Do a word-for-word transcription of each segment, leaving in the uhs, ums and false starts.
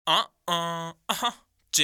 آه آه آه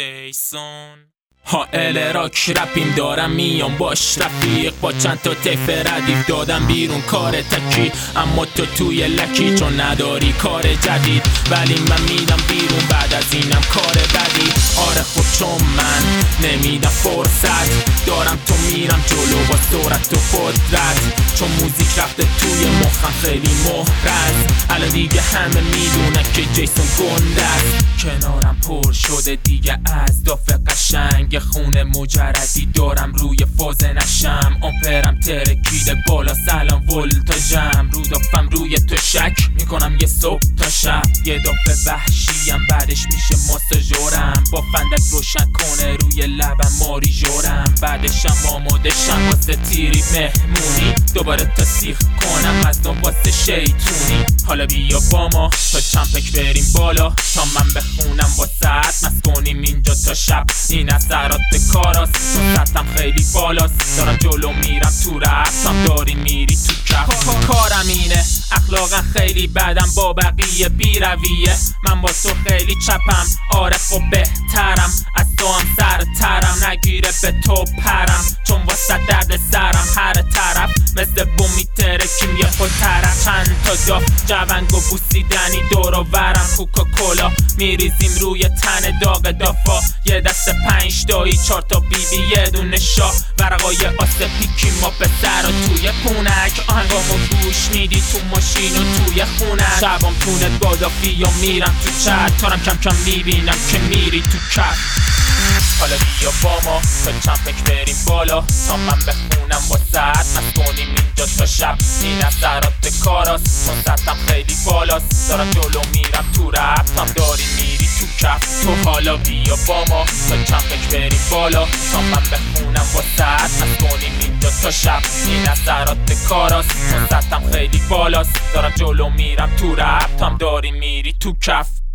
جیسون حائل راک رپیم دارم میام باش رفیق با چند تا تیف ردیف دادم بیرون کار تکی اما تو توی لکی چون نداری کار جدید ولی من میدم بیرون بعد از اینم کار بدی آره خود چون من نمیدم فرصت دارم تو میرم جلو با سرعت و قدرت چون موزیک رفته توی مخم خیلی مهرز الان دیگه همه میدونن که جیسون گنده است کنارم پر شده دیگه از داف قشنگ خونه مجردی دارم روی فاز نشم آمپرم ترکیده بالا سلام ولتاژم رو دافم روی تو شک میکنم یه صبح تا شب یه دافه وحشیم بعدش میشه ماساژورم با فندک روشن کنه روی لبم ماری جورم بعدشم آماده شم واسه تیری مهمونی دوباره تسیخ کنم از نو واسه شیطونی حالا بیا با ما تا چمپک بریم بالا تا من بخونم با ساعت مست کنیم اینجا تا شب این اثرات کاراست تو سطحم خیلی بالاست دارم جلو میرم تو رفتم داری میری تو کف کارم اینه اخلاقا خیلی بدم با بقیه بی رویه من با تو خیلی چپم آره خب بهترم از تو هم سرترم نگیره به تو پرم چون واسه درد سرم هر طرف مثل بوم میترکیم یه خود طرف چند تا داف جونگ و بوسیدنی دور و ورم کوکاکولا میریزیم روی تن داغ دافا یه دست پنج تایی چار تا بی بی یه دونه شاه ورقای آسه پیکی ما پسر و توی پونک آهنگامو گوش میدی تو ماشین و توی خونه شبام تونت گادافی یا میرم تو چت تارم کم کم میبینم که میری تو کف حالا بیا با ما تا چمپک بریم بالا تا من بخونم با ساعت مست کنیم اینجا تا شب این اثرات کاراست چون سطحم خیلی بالاست دارم جلو میرم تو رفتم داری میری تو کف تو حالا بیا با ما تا چمپک بریم بالا تا من بخونم با ساعت مست کنیم اینجا تا شب این اثرات کاراست چون سطحم خیلی بالاست دارم جلو میرم تو رفتم داری میری تو کف